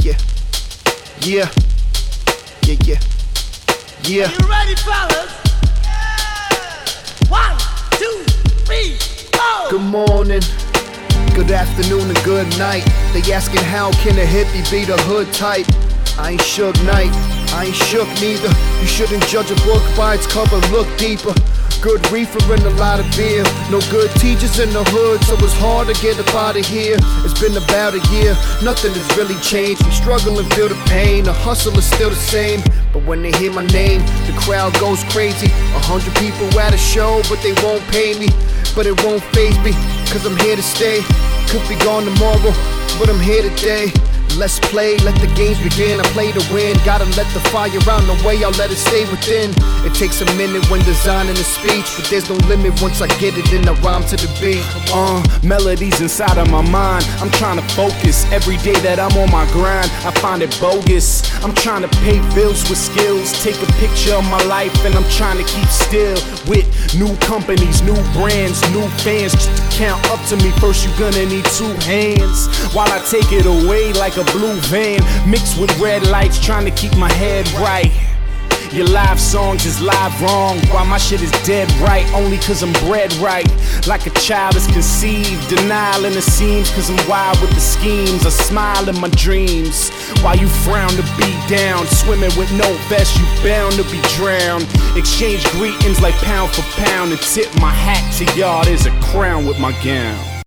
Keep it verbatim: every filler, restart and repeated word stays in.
yeah, yeah, yeah, yeah, yeah. Are you ready, fellas? Yeah. One, two, three, go! Good morning, good afternoon, and good night. They asking how can a hippie be the hood type? I ain't Suge Knight, I ain't shook neither. You shouldn't judge a book by its cover, look deeper. Good reefer and a lot of beer. No good teachers in the hood, so it's hard to get up out of here. It's been about a year, nothing has really changed. We struggle and feel the pain, the hustle is still the same. But when they hear my name, the crowd goes crazy. A hundred people at a show, but they won't pay me. But it won't faze me, cause I'm here to stay. Could be gone tomorrow, but I'm here today. Let's play, let the games begin. I play to win. Gotta let the fire out the way, I'll let it stay within. It takes a minute when designing a speech, but there's no limit once I get it in the rhyme to the beat. Uh, melodies inside of my mind. I'm trying to focus. Every day that I'm on my grind, I find it bogus. I'm trying to pay bills with skills. Take a picture of my life and I'm trying to keep still. With new companies, new brands, new fans. Just to count up to me, first you gonna need two hands. While I take it away like a blue van, mixed with red lights, trying to keep my head right. Your live songs is live wrong, while my shit is dead right, only cause I'm bred right. Like a child is conceived, denial in the seams, cause I'm wild with the schemes. I smile in my dreams, while you frown to be down. Swimming with no vest, you bound to be drowned. Exchange greetings like pound for pound, and tip my hat to y'all, there's a crown with my gown.